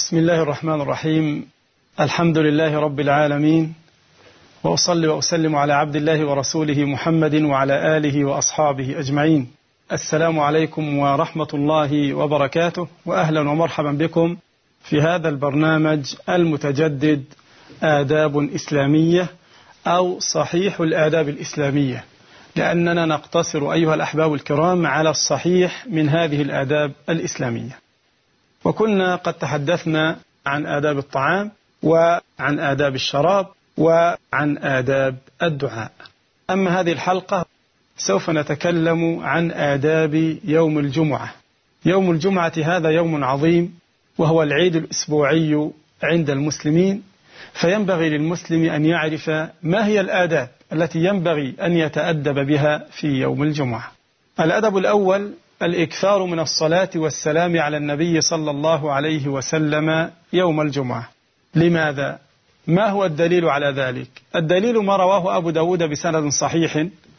بسم الله الرحمن الرحيم. الحمد لله رب العالمين، وأصلي وأسلم على عبد الله ورسوله محمد وعلى آله وأصحابه أجمعين. السلام عليكم ورحمة الله وبركاته، وأهلا ومرحبا بكم في هذا البرنامج المتجدد آداب إسلامية أو صحيح الآداب الإسلامية، لأننا نقتصر أيها الأحباب الكرام على الصحيح من هذه الآداب الإسلامية. وكنا قد تحدثنا عن آداب الطعام وعن آداب الشراب وعن آداب الدعاء. أما هذه الحلقة سوف نتكلم عن آداب يوم الجمعة. يوم الجمعة هذا يوم عظيم، وهو العيد الأسبوعي عند المسلمين، فينبغي للمسلم أن يعرف ما هي الآداب التي ينبغي أن يتأدب بها في يوم الجمعة. الأدب الأول الإكثار من الصلاة والسلام على النبي صلى الله عليه وسلم يوم الجمعة. لماذا؟ ما هو الدليل على ذلك؟ الدليل ما رواه أبو داود بسند صحيح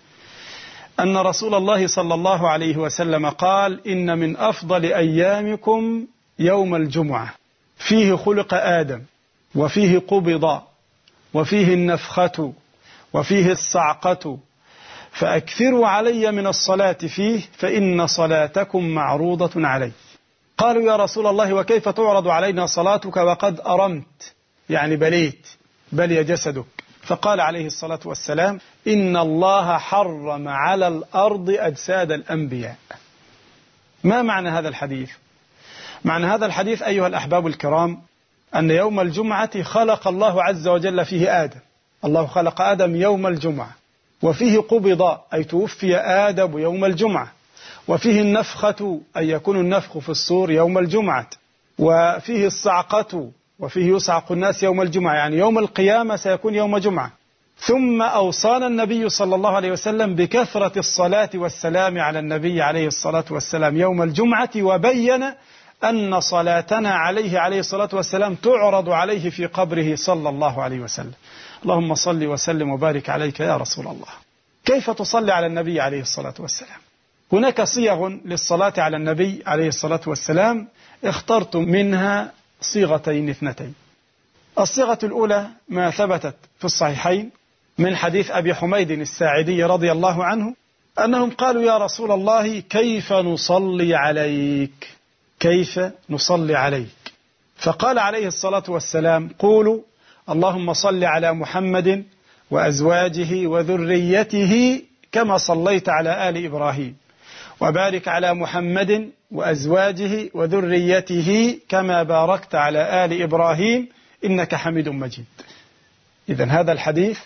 أن رسول الله صلى الله عليه وسلم قال: إن من أفضل أيامكم يوم الجمعة، فيه خلق آدم، وفيه قبض، وفيه النفخة، وفيه الصعقة، فأكثروا علي من الصلاة فيه، فإن صلاتكم معروضة علي. قالوا: يا رسول الله، وكيف تعرض علينا صلاتك وقد أرمت، يعني بليت، بلي جسدك؟ فقال عليه الصلاة والسلام: إن الله حرم على الأرض أجساد الأنبياء. ما معنى هذا الحديث؟ معنى هذا الحديث أيها الأحباب الكرام أن يوم الجمعة خلق الله عز وجل فيه آدم. الله خلق آدم يوم الجمعة، وفيه قبض أي توفي آدم يوم الجمعة، وفيه النفخة أي يكون النفخ في الصور يوم الجمعة، وفيه الصعقة وفيه يصعق الناس يوم الجمعة، يعني يوم القيامة سيكون يوم جمعة. ثم أوصانا النبي صلى الله عليه وسلم بكثرة الصلاة والسلام على النبي عليه الصلاة والسلام يوم الجمعة، وبين أن صلاتنا عليه الصلاة والسلام تعرض عليه في قبره صلى الله عليه وسلم. اللهم صل وسلم وبارك عليك يا رسول الله. كيف تصلي على النبي عليه الصلاة والسلام؟ هناك صيغ للصلاة على النبي عليه الصلاة والسلام، اخترت منها صيغتين اثنتين. الصيغة الأولى ما ثبتت في الصحيحين من حديث أبي حميد الساعدي رضي الله عنه أنهم قالوا: يا رسول الله، كيف نصلي عليك؟ كيف نصلي عليك؟ فقال عليه الصلاة والسلام: قولوا اللهم صل على محمد وأزواجه وذريته كما صليت على آل إبراهيم، وبارك على محمد وأزواجه وذريته كما باركت على آل إبراهيم إنك حميد مجيد. إذن هذا الحديث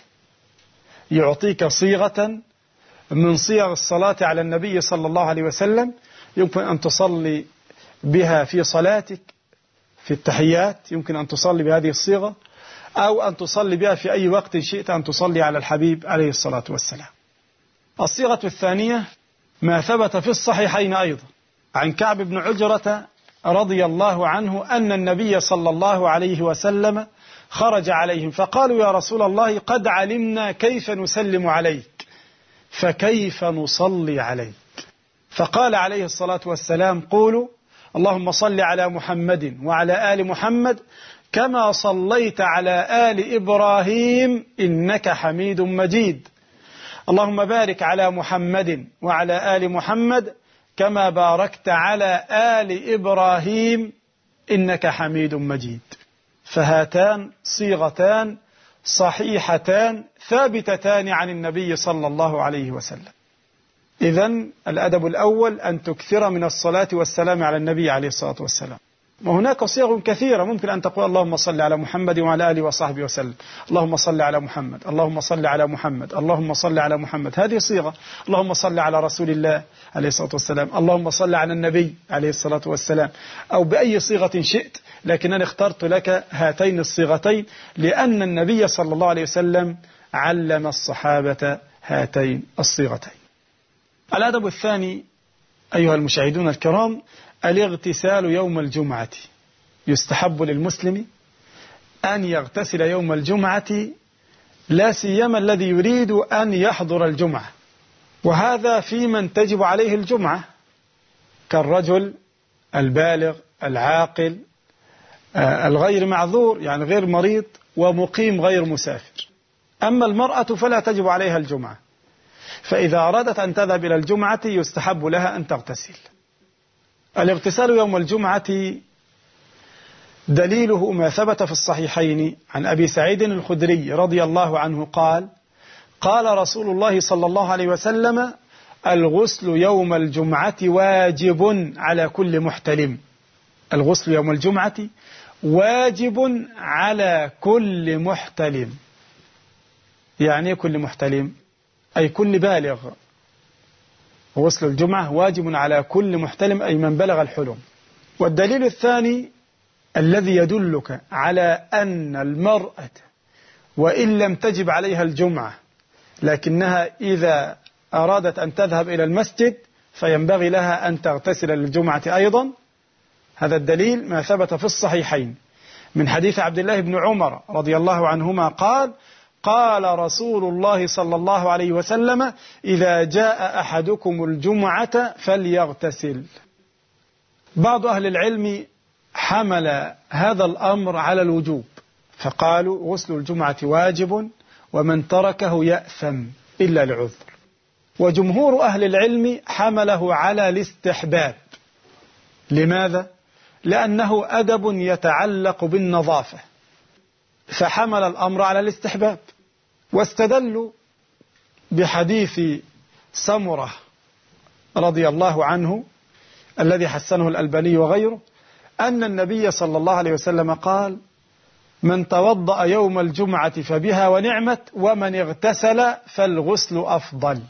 يعطيك صيغة من صيغ الصلاة على النبي صلى الله عليه وسلم، يمكن أن تصلي بها في صلاتك في التحيات، يمكن أن تصلي بهذه الصيغة، أو أن تصلي بها في أي وقت شئت أن تصلي على الحبيب عليه الصلاة والسلام. الصيغة الثانية ما ثبت في الصحيحين أيضا عن كعب بن عجرة رضي الله عنه أن النبي صلى الله عليه وسلم خرج عليهم فقالوا: يا رسول الله، قد علمنا كيف نسلم عليك، فكيف نصلي عليك؟ فقال عليه الصلاة والسلام: قولوا اللهم صل على محمد وعلى آل محمد كما صليت على آل إبراهيم إنك حميد مجيد، اللهم بارك على محمد وعلى آل محمد كما باركت على آل إبراهيم إنك حميد مجيد. فهاتان صيغتان صحيحتان ثابتتان عن النبي صلى الله عليه وسلم. إذن الأدب الأول أن تكثر من الصلاة والسلام على النبي عليه الصلاة والسلام. وهناك صيغ كثيرة، ممكن أن تقول اللهم صل على محمد وعلى آله وصحبه وسلم، اللهم صل على محمد، اللهم صل على محمد، اللهم صل على محمد، هذه صيغة. اللهم صل على رسول الله عليه الصلاة والسلام، اللهم صل على النبي عليه الصلاة والسلام، أو بأي صيغة شئت، لكنني اخترت لك هاتين الصيغتين لأن النبي صلى الله عليه وسلم علم الصحابة هاتين الصيغتين. الأدب الثاني أيها المشاهدون الكرام الاغتسال يوم الجمعة. يستحب للمسلم أن يغتسل يوم الجمعة، لا سيما الذي يريد أن يحضر الجمعة، وهذا في من تجب عليه الجمعة كالرجل البالغ العاقل الغير معذور يعني غير مريض، ومقيم غير مسافر. أما المرأة فلا تجب عليها الجمعة، فإذا أرادت أن تذهب إلى الجمعة يستحب لها أن تغتسل. الاغتسال يوم الجمعة دليله ما ثبت في الصحيحين عن أبي سعيد الخدري رضي الله عنه قال: قال رسول الله صلى الله عليه وسلم: الغسل يوم الجمعة واجب على كل محتلم. الغسل يوم الجمعة واجب على كل محتلم. يعني كل محتلم أي كل بالغ. غسل الجمعة واجب على كل محتلم أي من بلغ الحلم. والدليل الثاني الذي يدلك على أن المرأة وإن لم تجب عليها الجمعة لكنها إذا أرادت أن تذهب إلى المسجد فينبغي لها أن تغتسل للجمعة أيضا. هذا الدليل ما ثبت في الصحيحين من حديث عبد الله بن عمر رضي الله عنهما قال: قال رسول الله صلى الله عليه وسلم: إذا جاء أحدكم الجمعة فليغتسل. بعض أهل العلم حمل هذا الأمر على الوجوب، فقالوا غسل الجمعة واجب ومن تركه يأثم إلا لعذر. وجمهور أهل العلم حمله على الاستحباب. لماذا؟ لأنه أدب يتعلق بالنظافة، فحمل الأمر على الاستحباب. واستدلوا بحديث سمرة رضي الله عنه الذي حسنه الألباني وغيره أن النبي صلى الله عليه وسلم قال: من توضأ يوم الجمعة فبها ونعمت، ومن اغتسل فالغسل أفضل.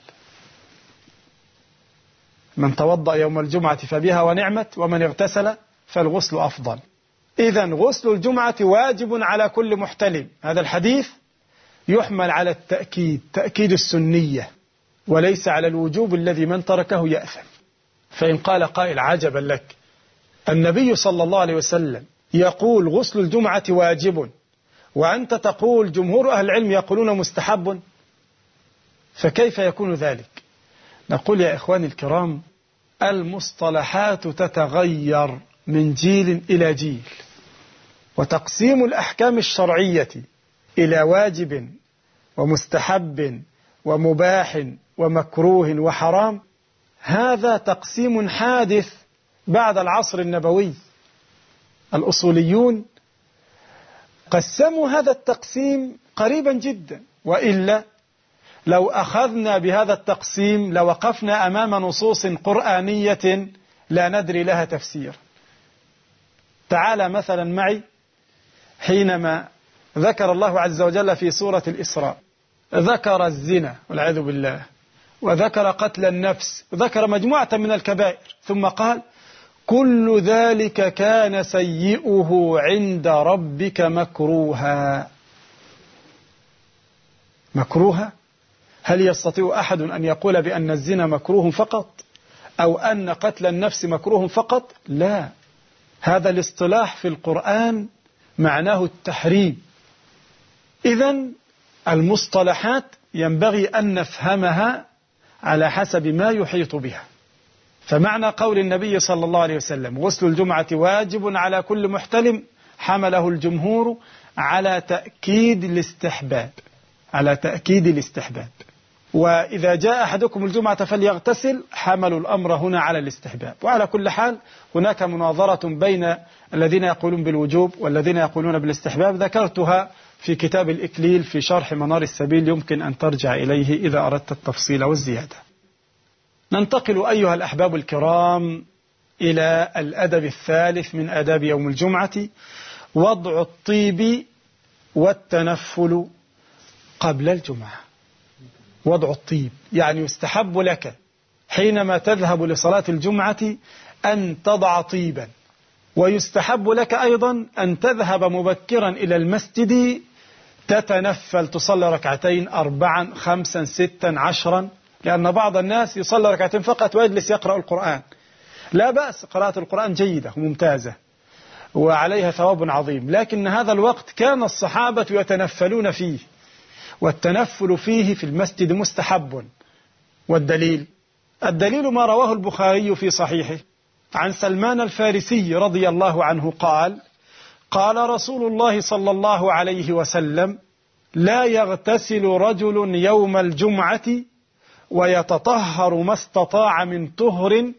من توضأ يوم الجمعة فبها ونعمت، ومن اغتسل فالغسل أفضل. إذن غسل الجمعة واجب على كل محتلم. هذا الحديث يحمل على التأكيد، تأكيد السنية، وليس على الوجوب الذي من تركه يأثم. فإن قال قائل: عجبا لك، النبي صلى الله عليه وسلم يقول غسل الجمعة واجب وأنت تقول جمهور أهل العلم يقولون مستحب، فكيف يكون ذلك؟ نقول يا إخواني الكرام: المصطلحات تتغير من جيل إلى جيل، وتقسيم الأحكام الشرعية إلى واجب ومستحب ومباح ومكروه وحرام هذا تقسيم حادث بعد العصر النبوي. الأصوليون قسموا هذا التقسيم قريبا جدا، وإلا لو أخذنا بهذا التقسيم لوقفنا أمام نصوص قرآنية لا ندري لها تفسير. تعال مثلا معي حينما ذكر الله عز وجل في سورة الإسراء، ذكر الزنا والعياذ بالله، وذكر قتل النفس، وذكر مجموعة من الكبائر، ثم قال: كل ذلك كان سيئه عند ربك مكروها. مكروها؟ هل يستطيع أحد أن يقول بأن الزنا مكروه فقط، أو أن قتل النفس مكروه فقط؟ لا، هذا الاصطلاح في القرآن معناه التحريم. إذن المصطلحات ينبغي أن نفهمها على حسب ما يحيط بها. فمعنى قول النبي صلى الله عليه وسلم غسل الجمعة واجب على كل محتلم حمله الجمهور على تأكيد الاستحباب، على تأكيد الاستحباب. وإذا جاء أحدكم الجمعة فليغتسل حملوا الأمر هنا على الاستحباب. وعلى كل حال هناك مناظرة بين الذين يقولون بالوجوب والذين يقولون بالاستحباب، ذكرتها في كتاب الإكليل في شرح منار السبيل، يمكن أن ترجع إليه إذا أردت التفصيل والزيادة. ننتقل أيها الأحباب الكرام إلى الأدب الثالث من آداب يوم الجمعة، وضع الطيب والتنفل قبل الجمعة. وضع الطيب يعني يستحب لك حينما تذهب لصلاة الجمعة أن تضع طيبا، ويستحب لك أيضا أن تذهب مبكرا إلى المسجد تتنفل، تصلي ركعتين 4 5 6 10، لأن بعض الناس يصلي ركعتين فقط ويجلس يقرأ القرآن. لا بأس، قراءة القرآن جيدة وممتازة وعليها ثواب عظيم، لكن هذا الوقت كان الصحابة يتنفلون فيه، والتنفل فيه في المسجد مستحب. والدليل ما رواه البخاري في صحيحه عن سلمان الفارسي رضي الله عنه قال: قال رسول الله صلى الله عليه وسلم: لا يغتسل رجل يوم الجمعة ويتطهر ما استطاع من طهر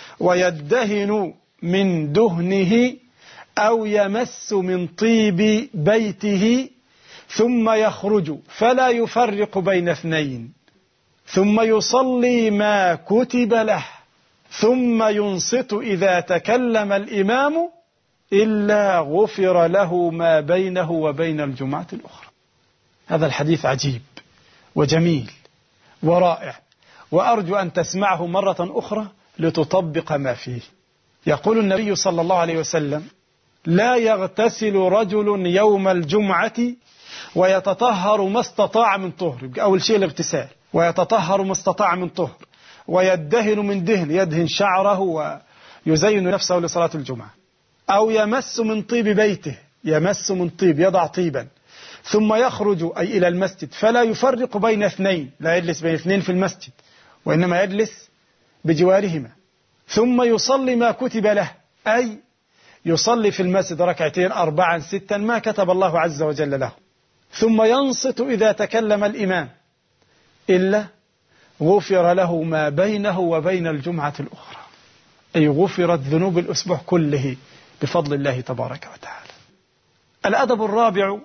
ويدهن من دهنه أو يمس من طيب بيته ثم يخرج فلا يفرق بين اثنين ثم يصلي ما كتب له ثم ينصت إذا تكلم الإمام إلا غفر له ما بينه وبين الجمعة الأخرى. هذا الحديث عجيب وجميل ورائع، وأرجو أن تسمعه مرة أخرى لتطبق ما فيه. يقول النبي صلى الله عليه وسلم: لا يغتسل رجل يوم الجمعة ويتطهر ما استطاع من طهر. أول شيء الاغتسال، ويتطهر ما استطاع من طهر، ويدهن من دهن، يدهن شعره ويزين نفسه لصلاة الجمعة، أو يمس من طيب بيته، يمس من طيب، يضع طيبا، ثم يخرج أي إلى المسجد فلا يفرق بين اثنين، لا يجلس بين اثنين في المسجد وإنما يجلس بجوارهما، ثم يصلي ما كتب له، أي يصلي في المسجد ركعتين 4 6 ما كتب الله عز وجل له، ثم ينصت إذا تكلم الإمام إلا غفر له ما بينه وبين الجمعة الأخرى، أي غفرت ذنوب الأسبوع كله بفضل الله تبارك وتعالى. الأدب الرابع: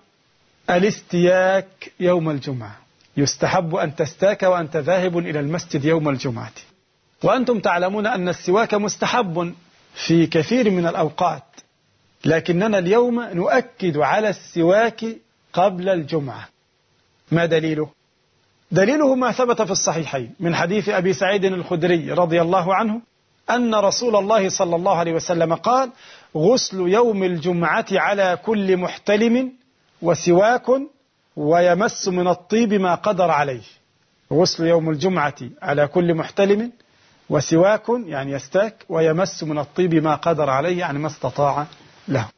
الاستياك يوم الجمعة. يستحب أن تستاك وأنت ذاهب إلى المسجد يوم الجمعة، وأنتم تعلمون أن السواك مستحب في كثير من الأوقات، لكننا اليوم نؤكد على السواك قبل الجمعة. ما دليله؟ دليله ما ثبت في الصحيحين من حديث أبي سعيد الخدري رضي الله عنه أن رسول الله صلى الله عليه وسلم قال: غسل يوم الجمعة على كل محتلم وسواك ويمس من الطيب ما قدر عليه. غسل يوم الجمعة على كل محتلم وسواك يعني يستاك، ويمس من الطيب ما قدر عليه يعني ما استطاع له.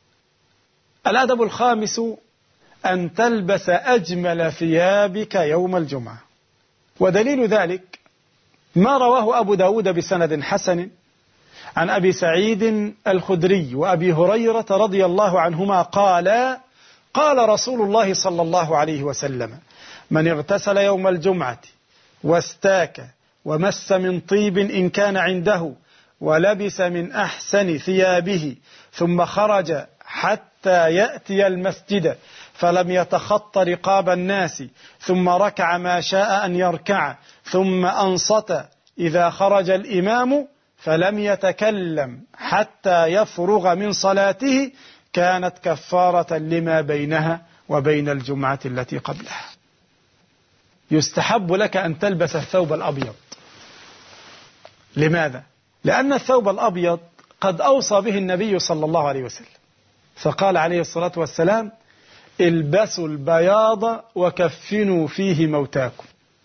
الأدب الخامس: أن تلبس أجمل ثيابك يوم الجمعة. ودليل ذلك ما رواه أبو داود بسند حسن عن أبي سعيد الخدري وأبي هريرة رضي الله عنهما قال: قال رسول الله صلى الله عليه وسلم: من اغتسل يوم الجمعة واستاك ومس من طيب إن كان عنده ولبس من أحسن ثيابه ثم خرج حتى يأتي المسجد فلم يتخط رقاب الناس ثم ركع ما شاء أن يركع ثم أنصت إذا خرج الإمام فلم يتكلم حتى يفرغ من صلاته كانت كفارة لما بينها وبين الجمعة التي قبلها. يستحب لك أن تلبس الثوب الأبيض. لماذا؟ لأن الثوب الأبيض قد أوصى به النبي صلى الله عليه وسلم، فقال عليه الصلاة والسلام: البسوا البياض وكفنوا فيه موتاكم.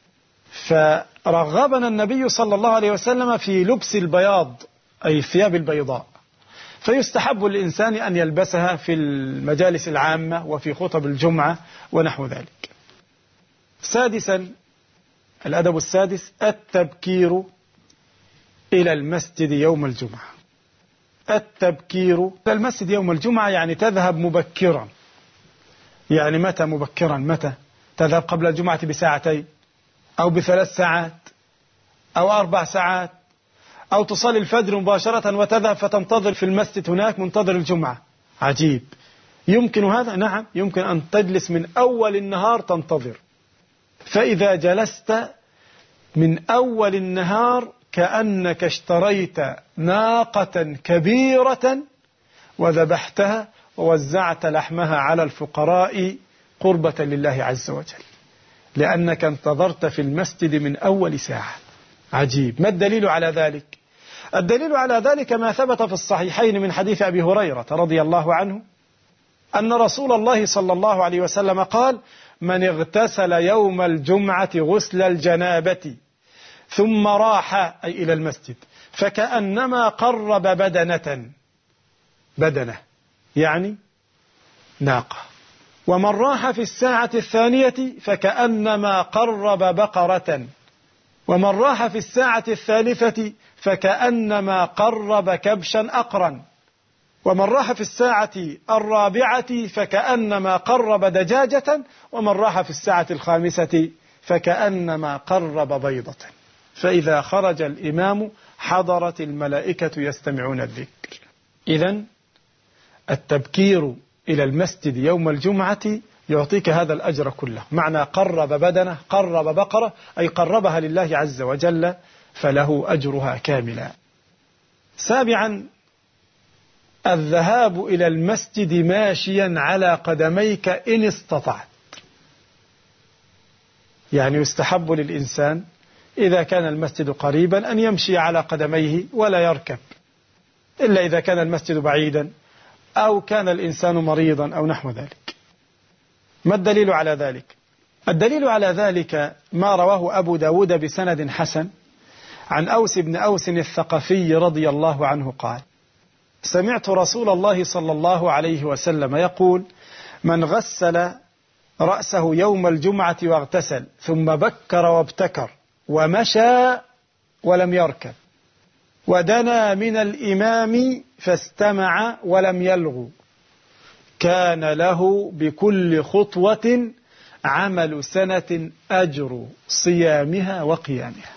فرغبنا النبي صلى الله عليه وسلم في لبس البياض أي الثياب البيضاء، فيستحب للإنسان أن يلبسها في المجالس العامة وفي خطب الجمعة ونحو ذلك. سادسا، الأدب السادس: التبكير إلى المسجد يوم الجمعة. التبكير إلى المسجد يوم الجمعة يعني تذهب مبكرا. يعني متى مبكرا؟ متى تذهب؟ قبل الجمعة بساعتين أو ب3 ساعات أو 4 ساعات، أو تصلي الفجر مباشرة وتذهب فتنتظر في المسجد هناك منتظر الجمعة. عجيب، يمكن هذا؟ نعم يمكن أن تجلس من أول النهار تنتظر، فإذا جلست من أول النهار كأنك اشتريت ناقة كبيرة وذبحتها ووزعت لحمها على الفقراء قربة لله عز وجل، لأنك انتظرت في المسجد من أول ساعة. عجيب. ما الدليل على ذلك؟ الدليل على ذلك ما ثبت في الصحيحين من حديث أبي هريرة رضي الله عنه أن رسول الله صلى الله عليه وسلم قال: من اغتسل يوم الجمعة غسل الجنابة ثم راح أي إلى المسجد فكأنما قرب بدنة يعني ناقة، ومن راح في الساعة الثانية فكأنما قرب بقرة، ومن راح في الساعة الثالثة فكأنما قرب كبشا أقرا. ومن راح في الساعة 4 فكأنما قرب دجاجة، ومن راح في الساعة 5 فكأنما قرب بيضة. فإذا خرج الإمام حضرت الملائكة يستمعون الذكر. إذن التبكير إلى المسجد يوم الجمعة يعطيك هذا الأجر كله. معنى قرب بدنه، قرب بقرة، أي قربها لله عز وجل، فله أجرها كاملا. 7، الذهاب إلى المسجد ماشيا على قدميك إن استطعت. يعني يستحب للإنسان إذا كان المسجد قريبا أن يمشي على قدميه ولا يركب، إلا إذا كان المسجد بعيدا أو كان الإنسان مريضا أو نحو ذلك. ما الدليل على ذلك؟ الدليل على ذلك ما رواه أبو داود بسند حسن عن أوس بن أوس الثقفي رضي الله عنه قال: سمعت رسول الله صلى الله عليه وسلم يقول: من غسل رأسه يوم الجمعة واغتسل ثم بكر وابتكر ومشى ولم يركب ودنا من الإمام فاستمع ولم يلغو كان له بكل خطوة عمل سنة أجر صيامها وقيامها.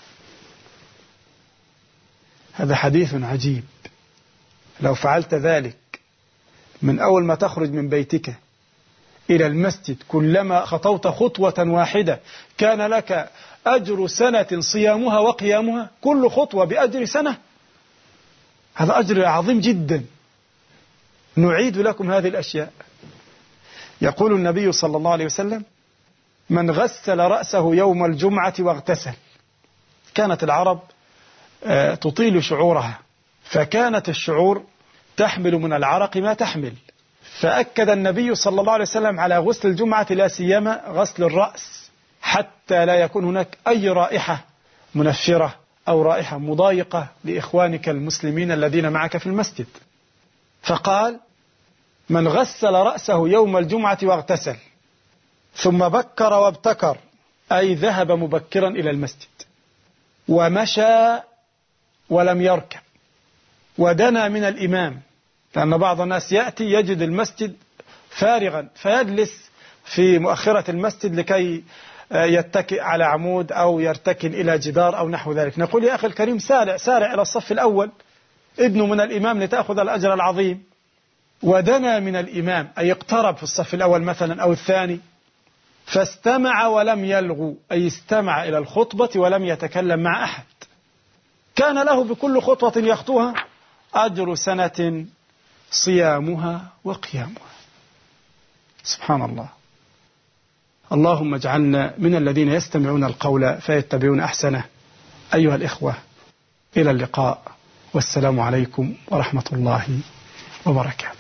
هذا حديث عجيب. لو فعلت ذلك من أول ما تخرج من بيتك إلى المسجد، كلما خطوت خطوة واحدة كان لك أجر سنة صيامها وقيامها، كل خطوة بأجر سنة. هذا أجر عظيم جدا. نعيد لكم هذه الأشياء. يقول النبي صلى الله عليه وسلم: من غسل رأسه يوم الجمعة واغتسل. كانت العرب تطيل شعورها، فكانت الشعور تحمل من العرق ما تحمل، فأكد النبي صلى الله عليه وسلم على غسل الجمعة لا سيما غسل الرأس، حتى لا يكون هناك أي رائحة منفرة أو رائحة مضايقة لإخوانك المسلمين الذين معك في المسجد. فقال: من غسل رأسه يوم الجمعة واغتسل ثم بكر وابتكر، أي ذهب مبكرا إلى المسجد، ومشى ولم يركب، ودنا من الإمام. لأن بعض الناس يأتي يجد المسجد فارغا فيجلس في مؤخرة المسجد لكي يتكئ على عمود أو يرتكن إلى جدار أو نحو ذلك. نقول: يا أخي الكريم، سارع إلى الصف الأول، ادنوا من الإمام لتأخذ الأجر العظيم. ودنا من الإمام أي اقترب في الصف الأول مثلا أو الثاني، فاستمع ولم يلغو أي استمع إلى الخطبة ولم يتكلم مع أحد، كان له بكل خطوة يخطوها أجر سنة صيامها وقيامها. سبحان الله. اللهم اجعلنا من الذين يستمعون القول فيتبعون أحسنه. أيها الإخوة، إلى اللقاء، والسلام عليكم ورحمة الله وبركاته.